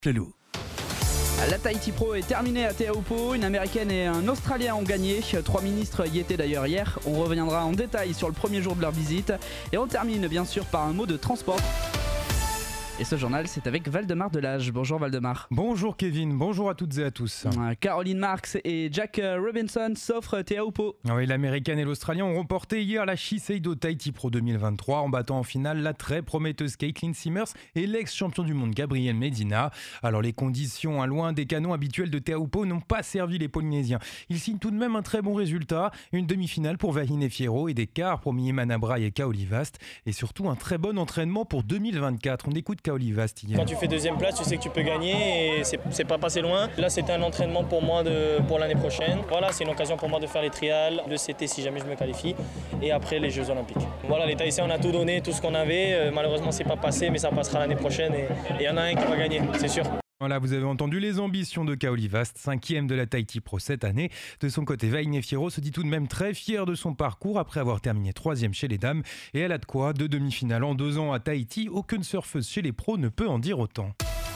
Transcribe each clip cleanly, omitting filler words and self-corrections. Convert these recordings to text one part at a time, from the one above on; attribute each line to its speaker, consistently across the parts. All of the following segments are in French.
Speaker 1: Chelou. La Tahiti Pro est terminée à Teahupo'o. Une Américaine et un Australien ont gagné. 3 ministres y étaient d'ailleurs hier. On reviendra en détail sur le premier jour de leur visite. Et on termine bien sûr par un mot de transport. Et ce journal, c'est avec Valdemar Delage. Bonjour Valdemar.
Speaker 2: Bonjour Kevin, bonjour à toutes et à tous.
Speaker 1: Caroline Marks et Jack Robinson s'offrent Teahupo'o.
Speaker 2: Oui, l'Américaine et l'Australien ont remporté hier la Shiseido Tahiti Pro 2023 en battant en finale la très prometteuse Caitlin Simmers et l'ex-champion du monde Gabriel Medina. Alors les conditions loin des canons habituels de Teahupo'o n'ont pas servi les Polynésiens. Ils signent tout de même un très bon résultat, une demi-finale pour Vahine Fierro et des quarts pour Mihimana Braille et Kaoli Vast et surtout un très bon entraînement pour 2024. On écoute Kaoli Vast hier.
Speaker 3: Quand tu fais deuxième place, tu sais que tu peux gagner et c'est pas passé loin. Là, c'était un entraînement pour moi pour l'année prochaine. Voilà, c'est une occasion pour moi de faire les trials, le CT si jamais je me qualifie et après les Jeux Olympiques. Voilà, les Tahitiens, on a tout donné, tout ce qu'on avait. Malheureusement, c'est pas passé, mais ça passera l'année prochaine et il y en a un qui va gagner, c'est sûr.
Speaker 2: Voilà, vous avez entendu les ambitions de Kaoli Vast, 5e de la Tahiti Pro cette année. De son côté, Vahine Fierro se dit tout de même très fière de son parcours après avoir terminé 3e chez les dames. Et elle a de quoi, 2 demi-finales en 2 ans à Tahiti, aucune surfeuse chez les pros ne peut en dire autant.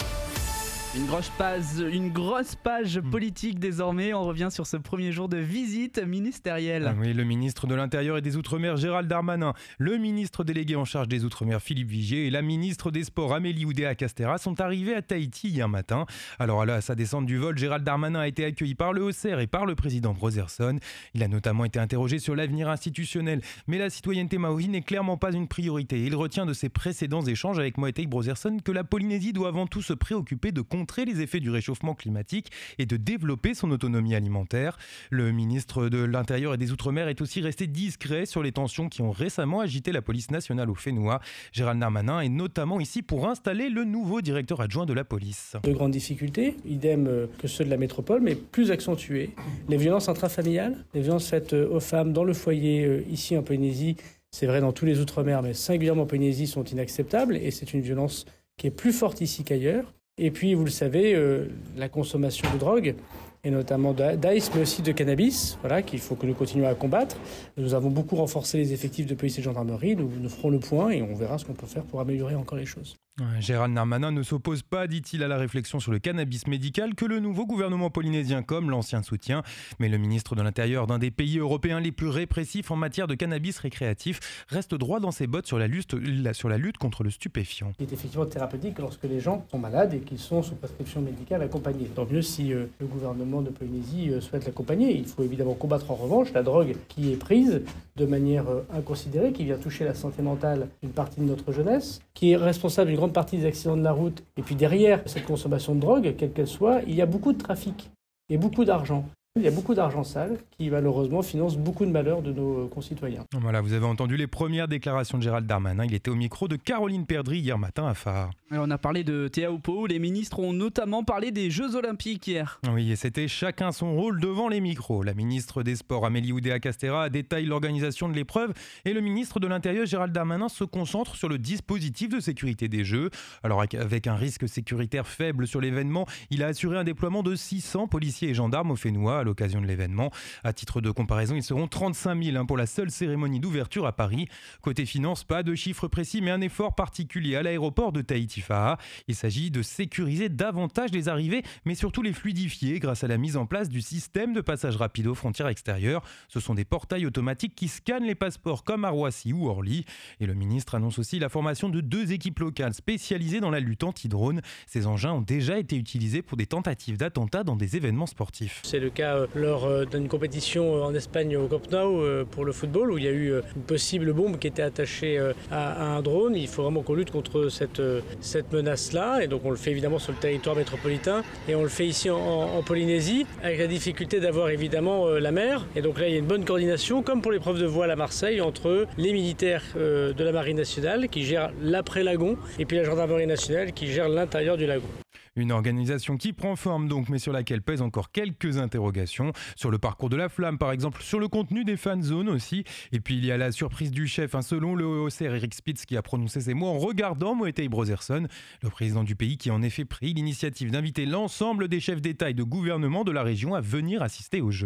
Speaker 1: Une grosse page politique désormais. On revient sur ce premier jour de visite ministérielle.
Speaker 2: Oui, le ministre de l'Intérieur et des Outre-mer Gérald Darmanin, le ministre délégué en charge des Outre-mer Philippe Vigier et la ministre des Sports Amélie Oudéa-Castéra sont arrivés à Tahiti hier matin. Alors à sa descente du vol, Gérald Darmanin a été accueilli par le Haut-Serre et par le président Brotherson. Il a notamment été interrogé sur l'avenir institutionnel, mais la citoyenneté maori n'est clairement pas une priorité. Il retient de ses précédents échanges avec Moetai Brotherson que la Polynésie doit avant tout se préoccuper de contrer les effets du réchauffement climatique et de développer son autonomie alimentaire. Le ministre de l'Intérieur et des Outre-mer est aussi resté discret sur les tensions qui ont récemment agité la police nationale au Fénois. Gérald Darmanin est notamment ici pour installer le nouveau directeur adjoint de la police.
Speaker 4: De grandes difficultés, idem que ceux de la métropole, mais plus accentuées. Les violences intrafamiliales, les violences faites aux femmes dans le foyer ici en Polynésie, c'est vrai dans tous les Outre-mer, mais singulièrement en Polynésie, sont inacceptables et c'est une violence qui est plus forte ici qu'ailleurs. Et puis, vous le savez, la consommation de drogue, et notamment d'ice, mais aussi de cannabis, voilà, qu'il faut que nous continuions à combattre. Nous avons beaucoup renforcé les effectifs de police et de gendarmerie. Nous ferons le point et on verra ce qu'on peut faire pour améliorer encore les choses.
Speaker 2: Gérald Darmanin ne s'oppose pas, dit-il, à la réflexion sur le cannabis médical que le nouveau gouvernement polynésien comme l'ancien soutient. Mais le ministre de l'Intérieur d'un des pays européens les plus répressifs en matière de cannabis récréatif reste droit dans ses bottes sur la lutte contre le stupéfiant.
Speaker 4: Il est effectivement thérapeutique lorsque les gens sont malades et qu'ils sont sous prescription médicale accompagnée. Tant mieux si le gouvernement de Polynésie souhaite l'accompagner. Il faut évidemment combattre en revanche la drogue qui est prise de manière inconsidérée, qui vient toucher la santé mentale d'une partie de notre jeunesse, qui est responsable d'une grande partie des accidents de la route. Et puis derrière cette consommation de drogue, quelle qu'elle soit, il y a beaucoup de trafic et beaucoup d'argent. Il y a beaucoup d'argent sale qui malheureusement finance beaucoup de malheurs de nos concitoyens.
Speaker 2: Voilà, vous avez entendu les premières déclarations de Gérald Darmanin. Il était au micro de Caroline Perdry hier matin à Phare.
Speaker 1: Alors on a parlé de Teahupo'o. Les ministres ont notamment parlé des Jeux Olympiques hier.
Speaker 2: Oui, et c'était chacun son rôle devant les micros. La ministre des Sports Amélie Oudéa-Castéra détaille l'organisation de l'épreuve et le ministre de l'Intérieur Gérald Darmanin se concentre sur le dispositif de sécurité des Jeux. Alors avec un risque sécuritaire faible sur l'événement, il a assuré un déploiement de 600 policiers et gendarmes au Fénois à l'occasion de l'événement. À titre de comparaison, ils seront 35 000 pour la seule cérémonie d'ouverture à Paris. Côté finance, pas de chiffres précis, mais un effort particulier à l'aéroport de Tahiti-Fa'a. Il s'agit de sécuriser davantage les arrivées, mais surtout les fluidifier grâce à la mise en place du système de passage rapide aux frontières extérieures. Ce sont des portails automatiques qui scannent les passeports comme à Roissy ou Orly. Et le ministre annonce aussi la formation de 2 équipes locales spécialisées dans la lutte anti-drone. Ces engins ont déjà été utilisés pour des tentatives d'attentats dans des événements sportifs.
Speaker 4: C'est le cas lors d'une compétition en Espagne au Camp Nou pour le football où il y a eu une possible bombe qui était attachée à un drone. Il faut vraiment qu'on lutte contre cette menace-là et donc on le fait évidemment sur le territoire métropolitain et on le fait ici en Polynésie avec la difficulté d'avoir évidemment la mer et donc là il y a une bonne coordination comme pour l'épreuve de voile à Marseille entre les militaires de la Marine nationale qui gèrent l'après-lagon et puis la gendarmerie nationale qui gère l'intérieur du lagon.
Speaker 2: Une organisation qui prend forme donc, mais sur laquelle pèsent encore quelques interrogations. Sur le parcours de la flamme, par exemple, sur le contenu des fan zones aussi. Et puis il y a la surprise du chef, selon le Haut-Serre Eric Spitz, qui a prononcé ces mots en regardant Moetai Brotherson, le président du pays qui a en effet pris l'initiative d'inviter l'ensemble des chefs d'État et de gouvernement de la région à venir assister aux Jeux.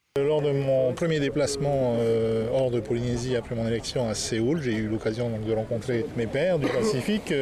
Speaker 5: Lors de mon premier déplacement hors de Polynésie après mon élection à Séoul, j'ai eu l'occasion de rencontrer mes pairs du Pacifique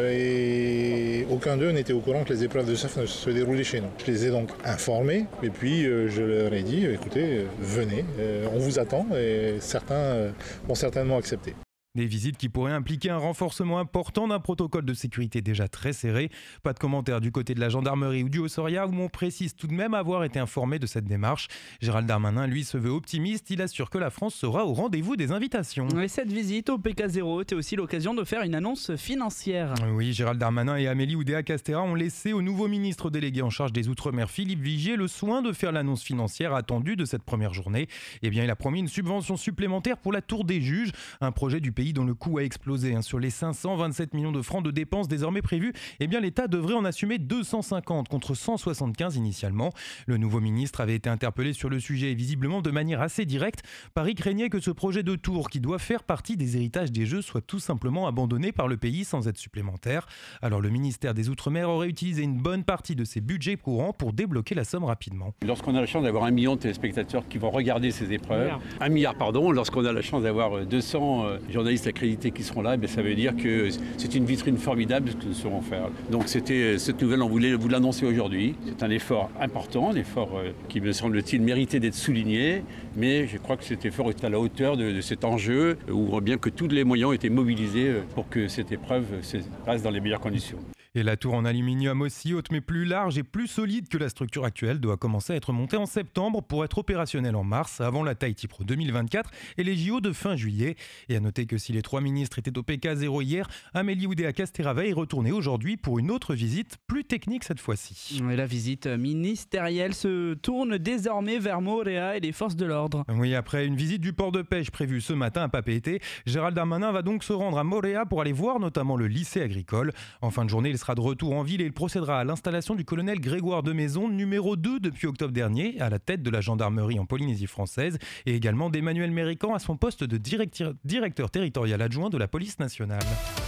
Speaker 5: et aucun d'eux n'était au courant que les épreuves de surf ne se déroulaient chez nous. Je les ai donc informés et puis je leur ai dit écoutez, venez, on vous attend et certains vont certainement accepter.
Speaker 2: Des visites qui pourraient impliquer un renforcement important d'un protocole de sécurité déjà très serré. Pas de commentaires du côté de la gendarmerie ou du Haut-Soria où on précise tout de même avoir été informé de cette démarche. Gérald Darmanin, lui, se veut optimiste. Il assure que la France sera au rendez-vous des invitations.
Speaker 1: Et cette visite au PK0 était aussi l'occasion de faire une annonce financière.
Speaker 2: Oui, Gérald Darmanin et Amélie Oudéa-Castéra ont laissé au nouveau ministre délégué en charge des Outre-mer, Philippe Vigier, le soin de faire l'annonce financière attendue de cette première journée. Eh bien, il a promis une subvention supplémentaire pour la Tour des Juges, un projet du pays dont le coût a explosé. Sur les 527 millions de francs de dépenses désormais prévues, eh bien l'État devrait en assumer 250 contre 175 initialement. Le nouveau ministre avait été interpellé sur le sujet et visiblement de manière assez directe. Paris craignait que ce projet de tour, qui doit faire partie des héritages des Jeux, soit tout simplement abandonné par le pays sans aide supplémentaire. Alors le ministère des Outre-mer aurait utilisé une bonne partie de ses budgets courants pour débloquer la somme rapidement.
Speaker 6: Lorsqu'on a la chance d'avoir 1 million de téléspectateurs qui vont regarder ces épreuves, 1 milliard, lorsqu'on a la chance d'avoir 200 journalistes accrédités qui seront là, ça veut dire que c'est une vitrine formidable ce que nous saurons faire. Donc cette nouvelle, on voulait vous l'annoncer aujourd'hui. C'est un effort important, un effort qui me semble-t-il méritait d'être souligné, mais je crois que cet effort est à la hauteur de cet enjeu, où on voit bien que tous les moyens ont été mobilisés pour que cette épreuve se passe dans les meilleures conditions.
Speaker 2: Et la tour en aluminium aussi haute mais plus large et plus solide que la structure actuelle doit commencer à être montée en septembre pour être opérationnelle en mars, avant la Tahiti Pro 2024 et les JO de fin juillet. Et à noter que si les 3 ministres étaient au PK0 hier, Amélie Oudéa-Castéra va y retourner aujourd'hui pour une autre visite, plus technique cette fois-ci.
Speaker 1: Et la visite ministérielle se tourne désormais vers Moorea et les forces de l'ordre.
Speaker 2: Oui, après une visite du port de pêche prévue ce matin à Papeete, Gérald Darmanin va donc se rendre à Moorea pour aller voir notamment le lycée agricole. En fin de journée, il sera de retour en ville et il procédera à l'installation du colonel Grégoire de Maison, numéro 2 depuis octobre dernier, à la tête de la gendarmerie en Polynésie française, et également d'Emmanuel Mérican à son poste de directeur territorial adjoint de la police nationale.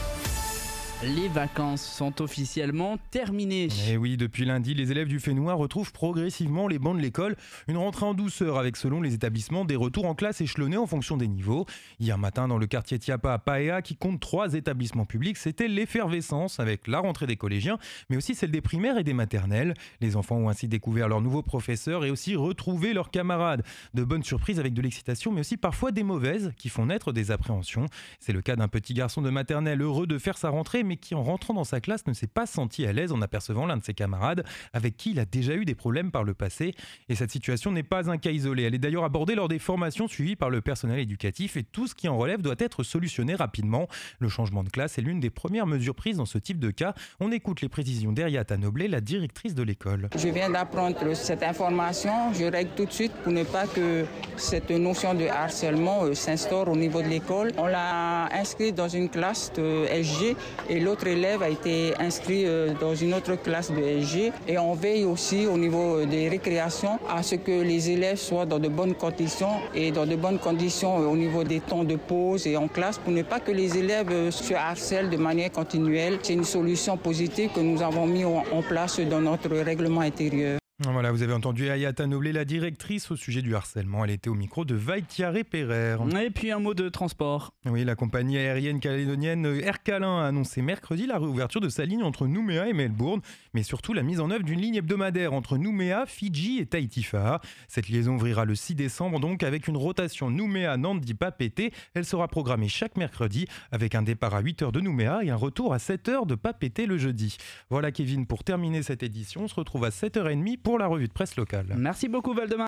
Speaker 1: Les vacances sont officiellement terminées.
Speaker 2: Et oui, depuis lundi, les élèves du Fénois retrouvent progressivement les bancs de l'école. Une rentrée en douceur avec, selon les établissements, des retours en classe échelonnés en fonction des niveaux. Hier matin, dans le quartier Tiapa à Paea, qui compte 3 établissements publics, c'était l'effervescence avec la rentrée des collégiens, mais aussi celle des primaires et des maternelles. Les enfants ont ainsi découvert leurs nouveaux professeurs et aussi retrouvé leurs camarades. De bonnes surprises avec de l'excitation, mais aussi parfois des mauvaises qui font naître des appréhensions. C'est le cas d'un petit garçon de maternelle heureux de faire sa rentrée, mais qui en rentrant dans sa classe ne s'est pas senti à l'aise en apercevant l'un de ses camarades avec qui il a déjà eu des problèmes par le passé. Et cette situation n'est pas un cas isolé. Elle est d'ailleurs abordée lors des formations suivies par le personnel éducatif et tout ce qui en relève doit être solutionné rapidement. Le changement de classe est l'une des premières mesures prises dans ce type de cas. On écoute les précisions d'Eriata Noblet, la directrice de l'école.
Speaker 7: Je viens d'apprendre cette information. Je règle tout de suite pour ne pas que cette notion de harcèlement s'instaure au niveau de l'école. On l'a inscrit dans une classe de SG et l'autre élève a été inscrit dans une autre classe de SG. Et on veille aussi au niveau des récréations à ce que les élèves soient dans de bonnes conditions et dans de bonnes conditions au niveau des temps de pause et en classe pour ne pas que les élèves se harcèlent de manière continuelle. C'est une solution positive que nous avons mis en place dans notre règlement intérieur.
Speaker 2: Voilà, vous avez entendu Eriata Noblet, la directrice, au sujet du harcèlement. Elle était au micro de Vaïtiare Perer.
Speaker 1: Et puis un mot de transport.
Speaker 2: Oui, la compagnie aérienne calédonienne Air Calin a annoncé mercredi la réouverture de sa ligne entre Nouméa et Melbourne, mais surtout la mise en œuvre d'une ligne hebdomadaire entre Nouméa, Fidji et Tahiti-Faha. Cette liaison ouvrira le 6 décembre donc avec une rotation Nouméa-Nandi-Papeete. Elle sera programmée chaque mercredi avec un départ à 8h de Nouméa et un retour à 7h de Papeete le jeudi. Voilà Kevin, pour terminer cette édition, on se retrouve à 7h30 pour la revue de presse locale.
Speaker 1: Merci beaucoup Valdemar.